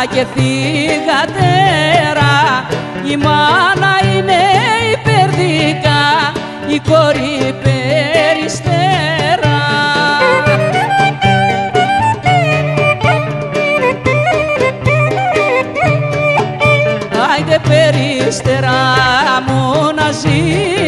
και θυγατέρα, η μάνα είναι υπερδικά, η κόρη περιστέρα. Άιντε περιστέρα μου να ζει